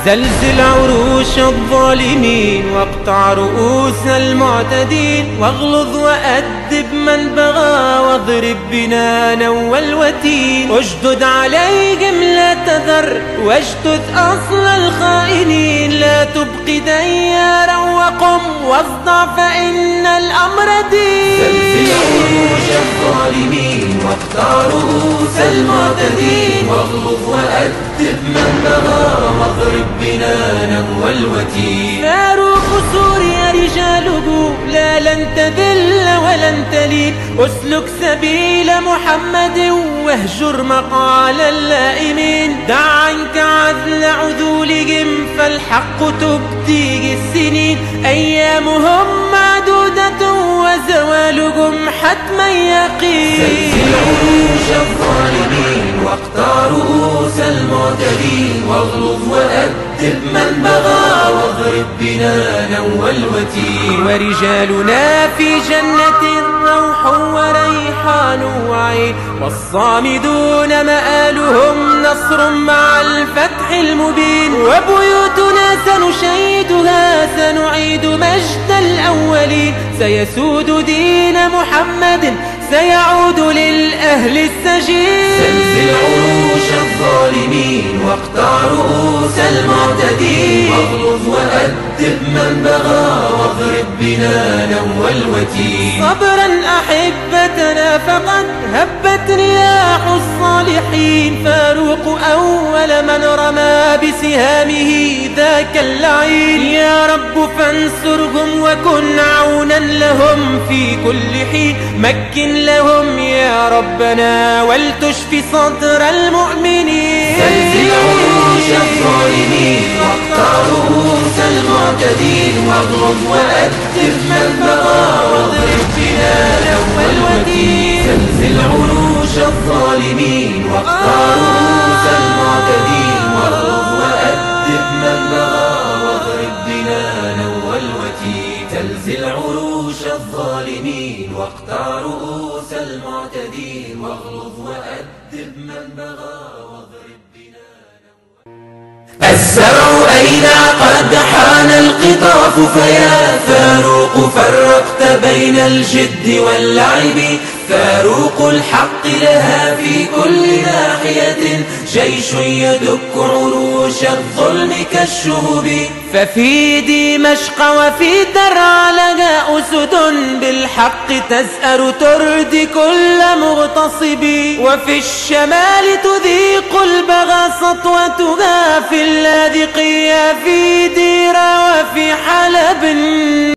زلزل عروش الظالمين واقطع رؤوس المعتدين، واغلظ وأدب من بغى واضرب بنا والوتين. اشدد عليهم لا تذر واجتث أصل الخائنين، لا تبق ديارا وقم واصدع فإن الأمر دين. زلزل عروش الظالمين واقطع رؤوس المعتدين، واغلظ وأدب من بغى واضرب بنانا والوتين. فاروق سوريا رجاله لا لن تذل ولن تلين، اسلك سبيل محمد واهجر مقال اللائمين. دع عنك عذل عذولهم فالحق تبديه السنين، أيامهم معدودة وزوالهم حتما يقين. زلزل عروش الظالمين واقطع رؤوس المعتدين، واغلظ وأدب من بغى واضرب بنانا والوتين. ورجالنا في جنة روح وريحان وعين، والصامدون مآلهم نصر مع الفتح المبين. وبيوتنا سنشيدها سنعيد مجد الأولين، سيسود دين محمد سيعود للأهل السجين. زلزل عروش الظالمين واقطع رؤوس المعتدين، واغلظ وأدب من بغى واضرب بنانا والوتين. صبرا أحبتنا فقد هبت رياح الصالحين، فاروق أول من رمى بسهامه ذاك اللعين. يا رب فانصرهم وكن عونا لهم في كل حين، مكن لهم يا ربنا ولتشفي صدر المؤمنين. زلزل عروش الظالمين واقطع رؤوس المعتدين، واغلظ وأدب من بغى واضرب بنانا والوتين. زلزل عروش الظالمين واقطع رؤوس المعتدين، واغلظ وأدب من بغى واضرب بنانا والوتين. زلزل عروش الظالمين واقطع رؤوس المعتدين، واغلظ وأدب من بغى واضرب بنانا. الزرع أين قد حان القطاف، فيا فاروق فرقت بين الجد واللعب. فاروق الحق لها في كل ناحية جيش يدك عروش الظلم كالشهب. ففي دمشق وفي درعا لها أسد بالحق تزأر تردي كل مغتصب. وفي الشمال تذيق البغى سطوتها في اللاذقية في ديرة وفي حلب.